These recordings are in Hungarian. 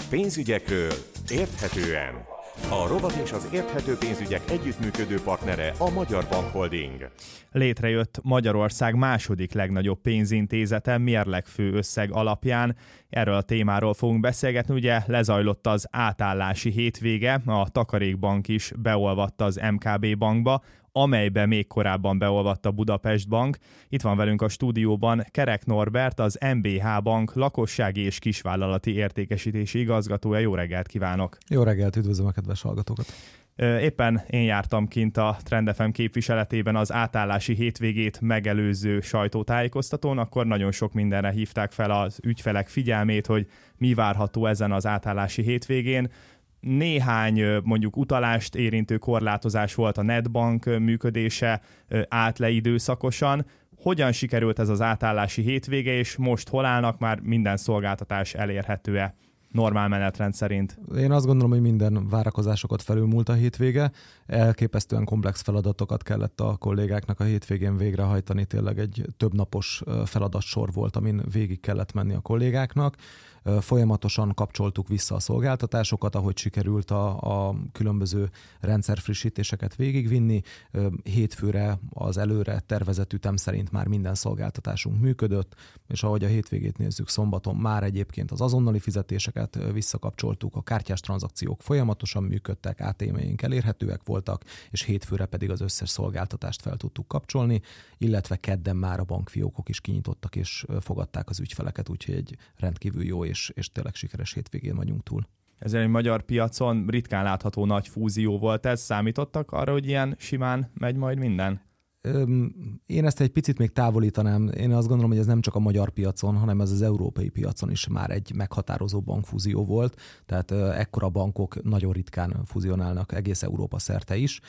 Pénzügyekről érthetően. A rovat és az érthető pénzügyek együttműködő partnere a Magyar Bank Holding. Létrejött Magyarország második legnagyobb pénzintézete mérlegfő összeg alapján. Erről a témáról fogunk beszélgetni. Ugye lezajlott az átállási hétvége, a Takarékbank is beolvadt az MKB bankba, amelybe még korábban beolvadt a Budapest Bank. Itt van velünk a stúdióban Kerek Norbert, az MBH Bank lakossági és kisvállalati értékesítési igazgatója. Jó reggelt kívánok! Jó reggelt, üdvözlöm a kedves hallgatókat! Éppen én jártam kint a Trend FM képviseletében az átállási hétvégét megelőző sajtótájékoztatón, akkor nagyon sok mindenre hívták fel az ügyfelek figyelmét, hogy mi várható ezen az átállási hétvégén. Néhány mondjuk utalást érintő korlátozás volt, a netbank működése állt le időszakosan. Hogyan sikerült ez az átállási hétvége, és most hol állnak, már minden szolgáltatás elérhető-e normál menetrend szerint? Én azt gondolom, hogy minden várakozásokat felülmúlt a hétvége. Elképesztően komplex feladatokat kellett a kollégáknak a hétvégén végrehajtani. Tényleg egy több napos feladatsor volt, amin végig kellett menni a kollégáknak. Folyamatosan kapcsoltuk vissza a szolgáltatásokat, ahogy sikerült a különböző rendszerfrissítéseket végigvinni. Hétfőre az előre tervezett ütem szerint már minden szolgáltatásunk működött, és ahogy a hétvégét nézzük, szombaton már egyébként az azonnali fizetéseket visszakapcsoltuk, a kártyás tranzakciók folyamatosan működtek, ATM-eink elérhetőek voltak, és hétfőre pedig az összes szolgáltatást fel tudtuk kapcsolni, illetve kedden már a bankfiókok is kinyitottak és fogadták az ügyfeleket, úgyhogy egy rendkívül jó és tényleg sikeres hétvégén vagyunk túl. Ezért egy magyar piacon ritkán látható nagy fúzió volt ez. Számítottak arra, hogy ilyen simán megy majd minden? Én ezt egy picit még távolítanám. Én azt gondolom, hogy ez nem csak a magyar piacon, hanem ez az európai piacon is már egy meghatározó bankfúzió volt. Tehát ekkora bankok nagyon ritkán fúzionálnak egész Európa szerte is.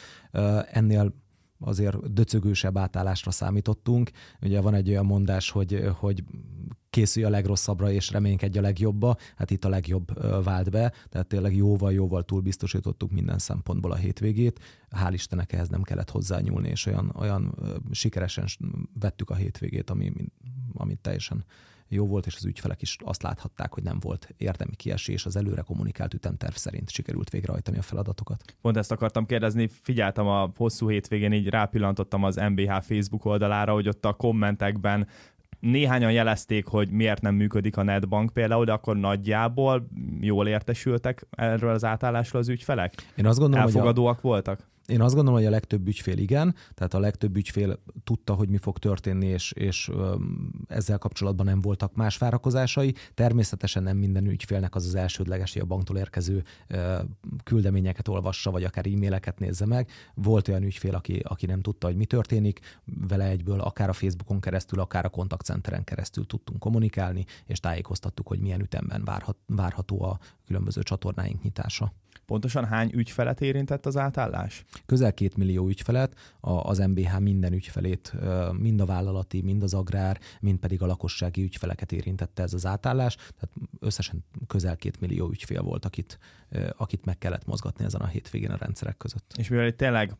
Ennél azért döcögősebb átállásra számítottunk. Ugye van egy olyan mondás, hogy készülj a legrosszabbra és reménykedj a legjobbba. Hát itt a legjobb vált be, tehát tényleg jóval túlbiztosítottuk minden szempontból a hétvégét. Hál' Istennek ehhez nem kellett hozzányúlni, és olyan sikeresen vettük a hétvégét, ami teljesen jó volt, és az ügyfelek is azt láthatták, hogy nem volt érdemi kiesés, az előre kommunikált ütemterv szerint sikerült végrehajtani a feladatokat. Pont ezt akartam kérdezni, figyeltem a hosszú hétvégén, így rápillantottam az MBH Facebook oldalára, hogy ott a kommentekben néhányan jelezték, hogy miért nem működik a netbank például, de akkor nagyjából jól értesültek erről az átállásról az ügyfelek? Én azt gondolom, elfogadóak voltak? Én azt gondolom, hogy a legtöbb ügyfél igen, tehát a legtöbb ügyfél tudta, hogy mi fog történni, és ezzel kapcsolatban nem voltak más várakozásai. Természetesen nem minden ügyfélnek az elsődleges, hogy a banktól érkező küldeményeket olvassa, vagy akár e-maileket nézze meg. Volt olyan ügyfél, aki nem tudta, hogy mi történik, vele egyből akár a Facebookon keresztül, akár a kontaktcenteren keresztül tudtunk kommunikálni, és tájékoztattuk, hogy milyen ütemben várható a különböző csatornáink nyitása. Pontosan hány ügyfelet érintett az átállás? Közel 2 millió ügyfelet, az MBH minden ügyfelét, mind a vállalati, mind az agrár, mind pedig a lakossági ügyfeleket érintette ez az átállás. Tehát összesen közel 2 millió ügyfél volt, akit meg kellett mozgatni ezen a hétvégén a rendszerek között. És mivel tényleg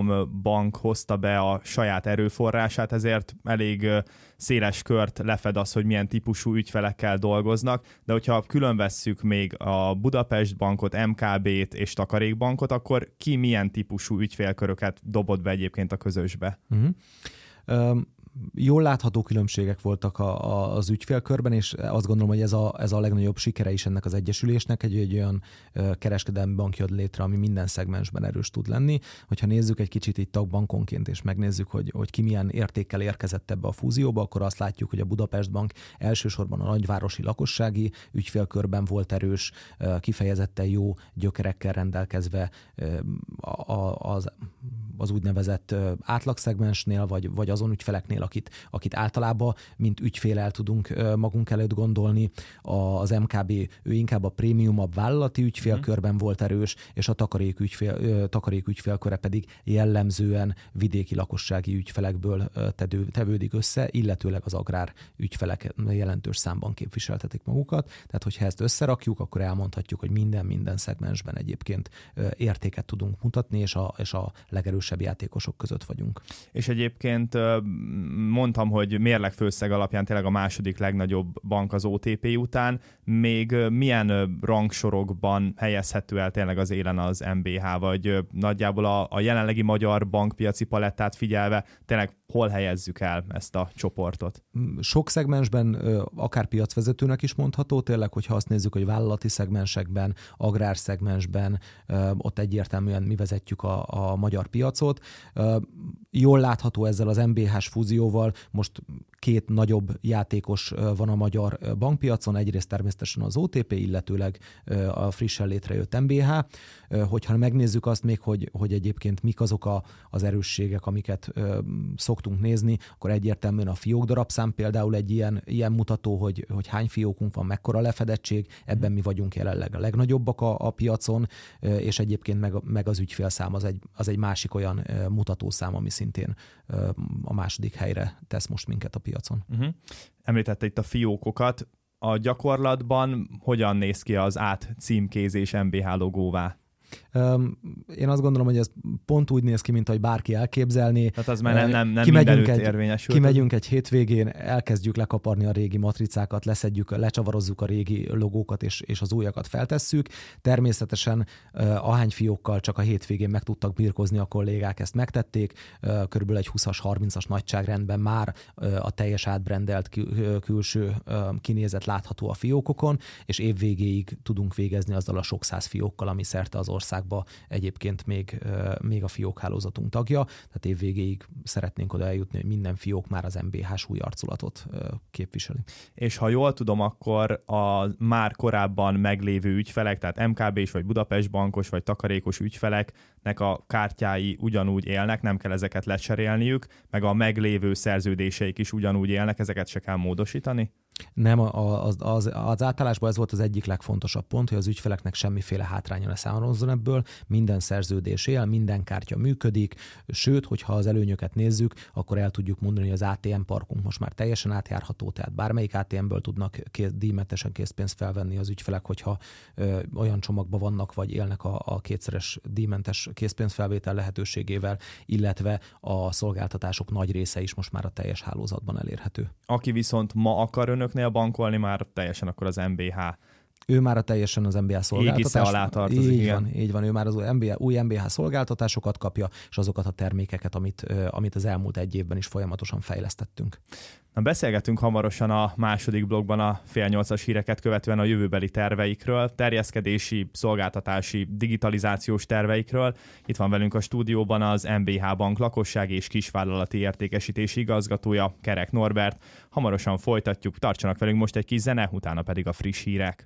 3 bank hozta be a saját erőforrását, ezért elég széles kört lefed az, hogy milyen típusú ügyfelekkel dolgoznak, de hogyha külön vesszük még a Budapest Bankot, MKB-t és Takarékbankot, akkor ki milyen típusú ügyfélköröket dobott be egyébként a közösbe? Jól látható különbségek voltak az ügyfélkörben, és azt gondolom, hogy ez a legnagyobb sikere is ennek az egyesülésnek, egy olyan kereskedelmi bank jött létre, ami minden szegmensben erős tud lenni. Hogyha nézzük egy kicsit így tagbankonként, és megnézzük, hogy ki milyen értékkel érkezett ebbe a fúzióba, akkor azt látjuk, hogy a Budapest Bank elsősorban a nagyvárosi lakossági ügyfélkörben volt erős, kifejezetten jó gyökerekkel rendelkezve az úgynevezett átlagszegmensnél, vagy azon ügyfeleknél, akit általában mint ügyfél el tudunk magunk előtt gondolni. Az MKB, ő inkább a prémiumabb vállalati ügyfélkörben volt erős, és a takarék ügyfélköre pedig jellemzően vidéki lakossági ügyfelekből tevődik össze, illetőleg az agrár ügyfelek jelentős számban képviseltetik magukat. Tehát, hogyha ezt összerakjuk, akkor elmondhatjuk, hogy minden szegmensben egyébként értéket tudunk mutatni, és a legerősebb legerősebb játékosok között vagyunk. És egyébként mondtam, hogy mérlegfőszeg alapján tényleg a második legnagyobb bank az OTP után. Még milyen rangsorokban helyezhető el tényleg az élen az MBH, vagy nagyjából a jelenlegi magyar bankpiaci palettát figyelve tényleg hol helyezzük el ezt a csoportot? Sok szegmensben akár piacvezetőnek is mondható, tényleg, hogyha azt nézzük, hogy vállalati szegmensekben, agrárszegmensben, ott egyértelműen mi vezetjük a magyar piacot. Jól látható ezzel az MBH-s fúzióval, most két nagyobb játékos van a magyar bankpiacon, egyrészt természetesen az OTP, illetőleg a frissen létrejött MBH. Hogyha megnézzük azt még, hogy egyébként mik azok az erősségek, amiket szoktunk nézni, akkor egyértelműen a fiók darabszám például egy ilyen mutató, hogy hány fiókunk van, mekkora lefedettség, ebben mi vagyunk jelenleg a legnagyobbak a piacon, és egyébként meg az ügyfélszám az egy másik olyan mutatószám, ami szintén a második helyre tesz most minket a piacon. Említette itt a fiókokat. A gyakorlatban hogyan néz ki az átcímkézés MBH logóvá? Én azt gondolom, hogy ez pont úgy néz ki, mint ahogy bárki elképzelné. Tehát az már nem mindenütt érvényesül. Kimegyünk egy hétvégén, elkezdjük lekaparni a régi matricákat, leszedjük, lecsavarozzunk a régi logókat, és az újakat feltesszük. Természetesen ahány fiókkal csak a hétvégén meg tudtak birkózni a kollégák, ezt megtették. Körülbelül egy 20-as, 30-as nagyságrendben már a teljes átbrendelt külső kinézet látható a fiókokon, és évvégéig tudunk végezni azzal a sok száz fiókkal, ami szerte az országba egyébként még a fiókhálózatunk tagja, tehát évvégéig szeretnénk oda eljutni, hogy minden fiók már az MBH-s új arculatot képviseli. És ha jól tudom, akkor a már korábban meglévő ügyfelek, tehát MKB-s vagy Budapest bankos vagy takarékos ügyfeleknek a kártyái ugyanúgy élnek, nem kell ezeket lecserélniük, meg a meglévő szerződéseik is ugyanúgy élnek, ezeket se kell módosítani? Nem, az átállásban ez volt az egyik legfontosabb pont, hogy az ügyfeleknek semmiféle hátránya ne származzon ebből, minden szerződés él, minden kártya működik, sőt, hogyha az előnyöket nézzük, akkor el tudjuk mondani, hogy az ATM parkunk most már teljesen átjárható, tehát bármelyik ATM-ből tudnak díjmentesen készpénzt felvenni az ügyfelek, hogyha olyan csomagban vannak, vagy élnek a kétszeres díjmentes készpénzfelvétel lehetőségével, illetve a szolgáltatások nagy része is most már a teljes hálózatban elérhető. Aki viszont ma akar önöknél bankolni, már teljesen akkor az MBH. Ő már teljesen az MBH szolgáltatás. Alá tartozik, így van, ő már az új MBH szolgáltatásokat kapja, és azokat a termékeket, amit az elmúlt egy évben is folyamatosan fejlesztettünk. Na, beszélgetünk hamarosan a második blogban a 7:30-as híreket követően a jövőbeli terveikről, terjeszkedési, szolgáltatási, digitalizációs terveikről. Itt van velünk a stúdióban az MBH Bank lakossági és kisvállalati értékesítési igazgatója, Kerek Norbert. Hamarosan folytatjuk, tartsanak velünk most egy kis zene, utána pedig a friss hírek.